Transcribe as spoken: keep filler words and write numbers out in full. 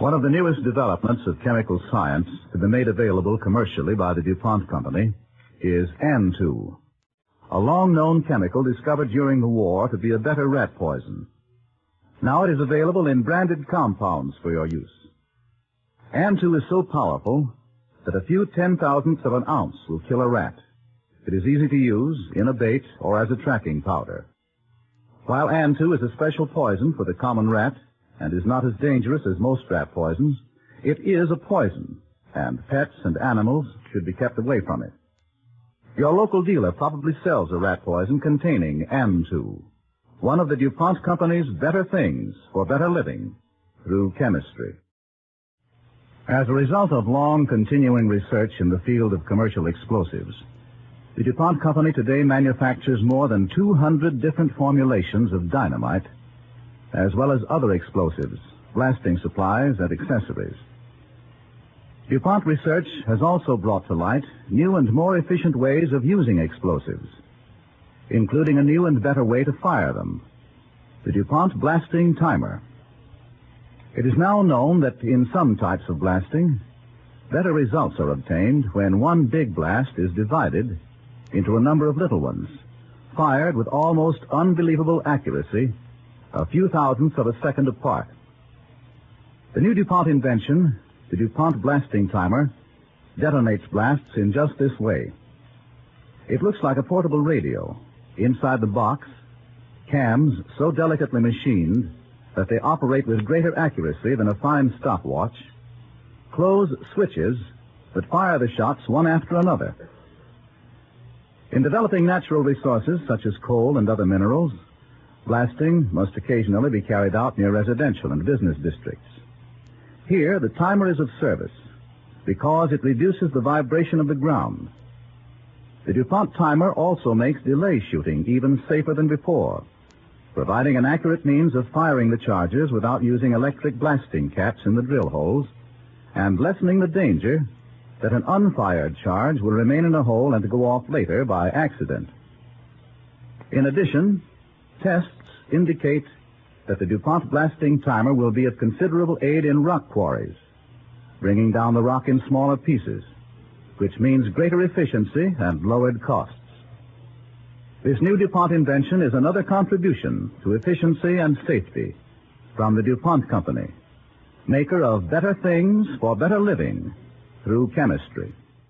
One of the newest developments of chemical science to be made available commercially by the DuPont Company is An two, a long-known chemical discovered during the war to be a better rat poison. Now it is available in branded compounds for your use. An two is so powerful that a few ten-thousandths of an ounce will kill a rat. It is easy to use in a bait or as a tracking powder. While An two is a special poison for the common rat and is not as dangerous as most rat poisons, it is a poison, and pets and animals should be kept away from it. Your local dealer probably sells a rat poison containing An two, one of the DuPont Company's better things for better living through chemistry. As a result of long continuing research in the field of commercial explosives, the DuPont Company today manufactures more than two hundred different formulations of dynamite, as well as other explosives, blasting supplies, and accessories. DuPont research has also brought to light new and more efficient ways of using explosives, including a new and better way to fire them, the DuPont Blasting Timer. It is now known that in some types of blasting, better results are obtained when one big blast is divided into a number of little ones, fired with almost unbelievable accuracy, a few thousandths of a second apart. The new DuPont invention, the DuPont Blasting Timer, detonates blasts in just this way. It looks like a portable radio. Inside the box, cams so delicately machined that they operate with greater accuracy than a fine stopwatch, close switches that fire the shots one after another. In developing natural resources such as coal and other minerals, blasting must occasionally be carried out near residential and business districts. Here, the timer is of service because it reduces the vibration of the ground. The DuPont timer also makes delay shooting even safer than before, providing an accurate means of firing the charges without using electric blasting caps in the drill holes, and lessening the danger that an unfired charge will remain in a hole and go off later by accident. In addition, tests indicate that the DuPont Blasting Timer will be of considerable aid in rock quarries, bringing down the rock in smaller pieces, which means greater efficiency and lowered costs. This new DuPont invention is another contribution to efficiency and safety from the DuPont Company, maker of better things for better living through chemistry.